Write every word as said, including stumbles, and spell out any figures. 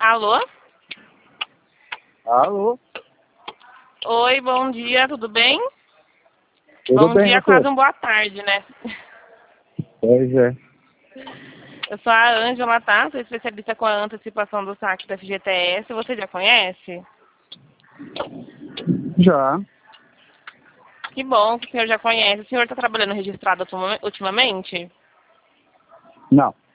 Alô? Alô? Oi, bom dia, tudo bem? Tudo bom bem, dia, você? quase um boa tarde, né? Pois é. Eu sou a Ângela, tá? Sou especialista com a antecipação do saque da F G T S. Você já conhece? Já. Que bom que o senhor já conhece. O senhor está trabalhando registrado ultima- ultimamente? Não.